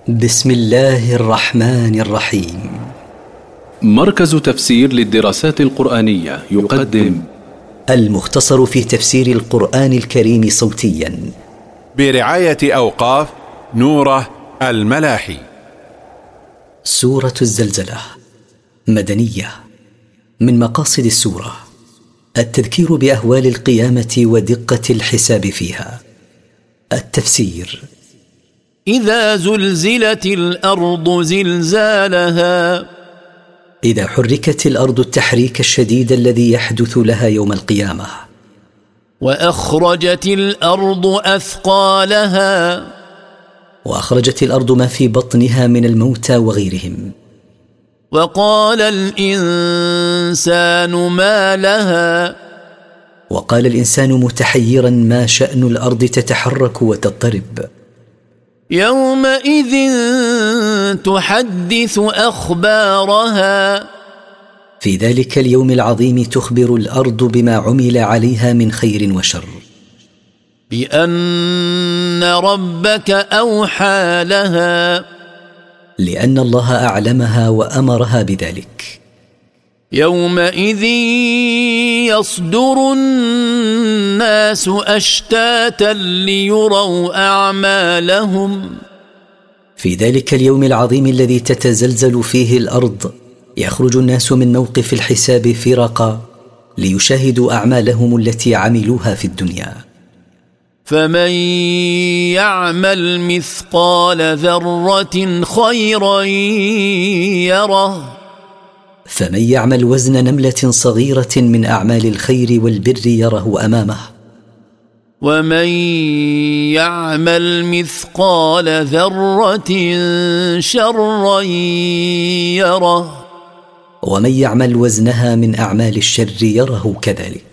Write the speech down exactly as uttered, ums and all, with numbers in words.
بسم الله الرحمن الرحيم. مركز تفسير للدراسات القرآنية يقدم المختصر في تفسير القرآن الكريم صوتيا برعاية أوقاف نوره الملاحي. سورة الزلزلة مدنية. من مقاصد السورة التذكير بأهوال القيامة ودقة الحساب فيها. التفسير: إذا زلزلت الأرض زلزالها، إذا حركت الأرض التحريك الشديد الذي يحدث لها يوم القيامة. وأخرجت الأرض أثقالها، وأخرجت الأرض ما في بطنها من الموتى وغيرهم. وقال الإنسان ما لها، وقال الإنسان متحيرا ما شأن الأرض تتحرك وتضطرب. يومئذ تحدث أخبارها، في ذلك اليوم العظيم تخبر الأرض بما عمل عليها من خير وشر. بأن ربك أوحى لها، لأن الله أعلمها وأمرها بذلك. يومئذ يصدر الناس أشتاتا ليروا أعمالهم، في ذلك اليوم العظيم الذي تتزلزل فيه الأرض يخرج الناس من موقف الحساب فرقا ليشاهدوا أعمالهم التي عملوها في الدنيا. فمن يعمل مثقال ذرة خيرا يره، فمن يعمل وزن نملة صغيرة من أعمال الخير والبر يره أمامه. ومن يعمل مثقال ذرة شرا يره، ومن يعمل وزنها من أعمال الشر يره كذلك.